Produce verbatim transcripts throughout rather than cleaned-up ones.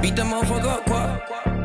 beat that motherfucker up, quad.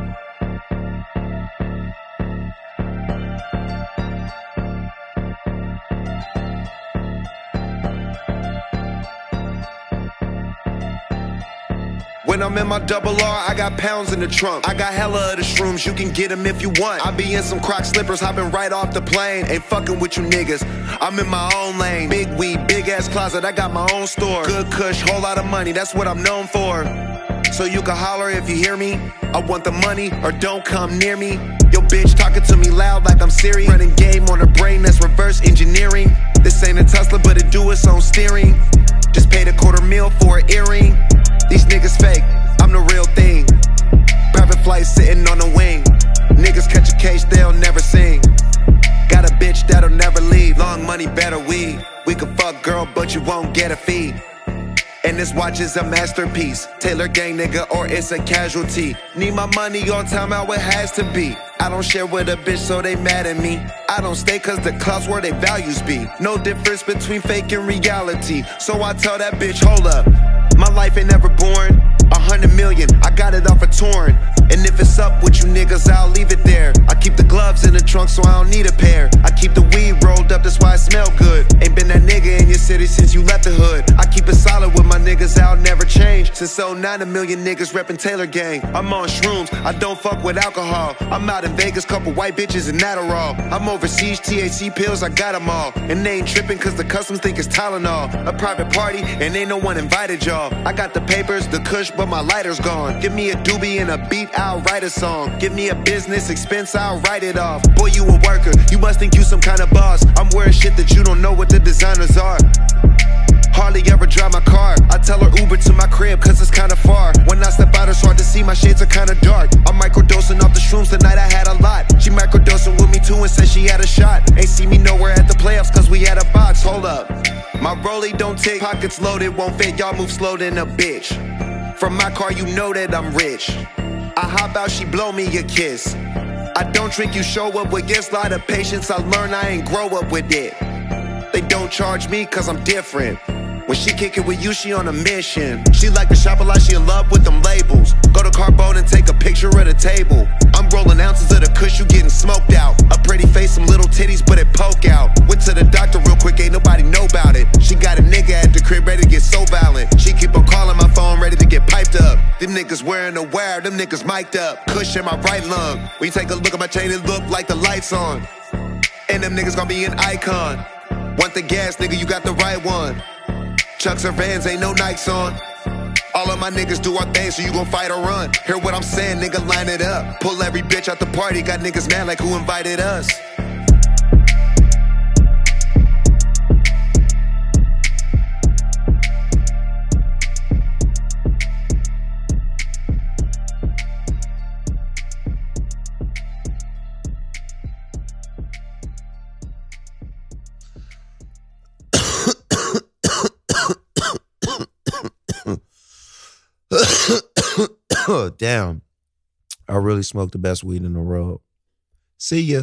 When I'm in my double R, I got pounds in the trunk. I got hella of the shrooms, you can get them if you want. I be in some Croc slippers, hopping right off the plane. Ain't fucking with you niggas, I'm in my own lane. Big weed, big ass closet, I got my own store. Good kush, whole lot of money, that's what I'm known for. So you can holler if you hear me. I want the money, or don't come near me. Yo bitch talking to me loud like I'm Siri. Running game on her brain, that's reverse engineering. This ain't a Tesla, but it do its own steering. Just paid a quarter mil for an earring. These niggas fake, I'm the real thing. Private flight sitting on the wing. Niggas catch a case, they'll never sing. Got a bitch that'll never leave. Long money, better weed. We can fuck girl, but you won't get a fee. And this watch is a masterpiece. Taylor gang nigga or it's a casualty. Need my money on time, how it has to be. I don't share with a bitch so they mad at me. I don't stay cause the club's where they values be. No difference between fake and reality. So I tell that bitch, hold up, my life ain't never boring. A hundred million, I got it off a torrent. And if it's up with you niggas, I'll leave it there. I keep the gloves in the trunk so I don't need a pair. I keep the weed rolled up, that's why it smell good. Ain't been that nigga in your city since you left the hood. I keep it solid with my niggas, I'll never change. Since oh nine, a million niggas reppin' Taylor gang. I'm on shrooms, I don't fuck with alcohol. I'm out in Vegas, couple white bitches and Adderall. I'm overseas, T H C pills, I got them all. And they ain't trippin' cause the customs think it's Tylenol. A private party, and ain't no one invited y'all. I got the papers, the kush, but my lighter's gone. Give me a doobie and a beat, I'll write a song. Give me a business expense, I'll write it off. Boy, you a worker, you must think you some kind of boss. I'm wearing shit that you don't know what the designers are. Hardly ever drive my car. I tell her Uber to my crib cause it's kinda far. When I step out it's hard to see, my shades are kinda dark. I'm microdosing off the shrooms tonight, I had a lot. She microdosing with me too and said she had a shot. Ain't see me nowhere at the playoffs cause we had a box. Hold up, my rollie don't tick, pockets loaded, won't fit. Y'all move slow than a bitch. From my car you know that I'm rich. I hop out, she blow me a kiss. I don't drink, you show up with gifts. Lot of patience, I learn I ain't grow up with it. They don't charge me cause I'm different. When she kick it with you, she on a mission. She like to shop a lot, she in love with them labels. Go to Carbone and take a picture of the table. I'm rolling ounces of the kush, you getting smoked out. A pretty face, some little titties, but it poke out. Went to the doctor real quick, ain't nobody know about it. She got a nigga at the crib ready to get so violent. She keep on calling my phone ready to get piped up. Them niggas wearing a wire, them niggas mic'd up. Kush in my right lung. When you take a look at my chain, it look like the lights on. And them niggas gon' be an icon. Want the gas, nigga, you got the right one. Chucks or Vans, ain't no Nikes on. All of my niggas do our thing, so you gon' fight or run. Hear what I'm saying, nigga, line it up. Pull every bitch out the party, got niggas mad like who invited us. Damn, I really smoked the best weed in the world. See ya.